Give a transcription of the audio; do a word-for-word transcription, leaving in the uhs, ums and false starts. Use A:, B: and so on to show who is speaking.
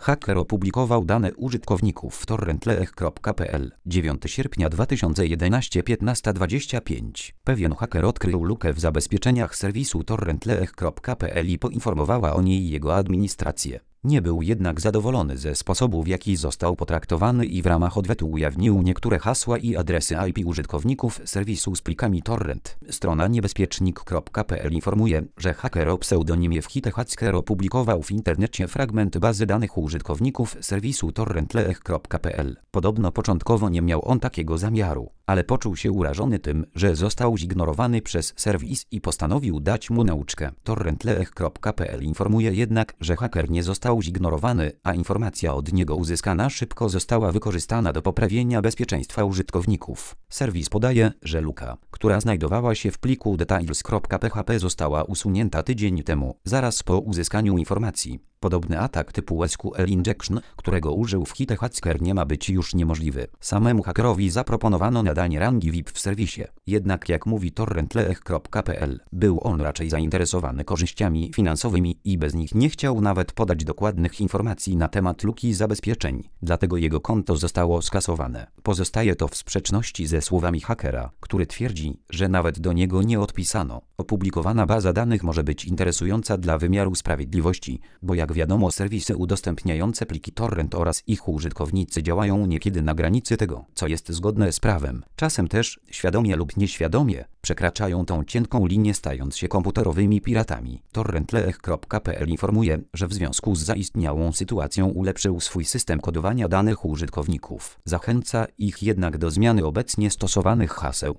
A: Haker opublikował dane użytkowników w torrentlech kropka p l dziewiątego sierpnia dwa tysiące jedenastego piętnasta dwadzieścia pięć. Pewien haker odkrył lukę w zabezpieczeniach serwisu torrentlech kropka p l i poinformowała o niej jego administrację. Nie był jednak zadowolony ze sposobu, w jaki został potraktowany i w ramach odwetu ujawnił niektóre hasła i adresy I P użytkowników serwisu z plikami torrent. Strona niebezpiecznik kropka p l informuje, że haker o pseudonimie WhiteHacker opublikował w internecie fragment bazy danych użytkowników serwisu torrentlech kropka p l. Podobno początkowo nie miał on takiego zamiaru, ale poczuł się urażony tym, że został zignorowany przez serwis i postanowił dać mu nauczkę. torrentlech kropka p l informuje jednak, że haker nie został zignorowany, a informacja od niego uzyskana szybko została wykorzystana do poprawienia bezpieczeństwa użytkowników. Serwis podaje, że luka, która znajdowała się w pliku details kropka p h p została usunięta tydzień temu, zaraz po uzyskaniu informacji. Podobny atak typu S Q L Injection, którego użył WhiteHacker, nie ma być już niemożliwy. Samemu hakerowi zaproponowano nadanie rangi V I P w serwisie. Jednak jak mówi torrentlech kropka p l, był on raczej zainteresowany korzyściami finansowymi i bez nich nie chciał nawet podać dokładnych informacji na temat luki zabezpieczeń. Dlatego jego konto zostało skasowane. Pozostaje to w sprzeczności ze słowami hakera, który twierdzi, że nawet do niego nie odpisano. Opublikowana baza danych może być interesująca dla wymiaru sprawiedliwości, bo jak wiadomo, serwisy udostępniające pliki torrent oraz ich użytkownicy działają niekiedy na granicy tego, co jest zgodne z prawem. Czasem też, świadomie lub nieświadomie, przekraczają tą cienką linię, stając się komputerowymi piratami. torrentlech kropka p l informuje, że w związku z zaistniałą sytuacją ulepszył swój system kodowania danych użytkowników. Zachęca ich jednak do zmiany obecnie stosowanych haseł.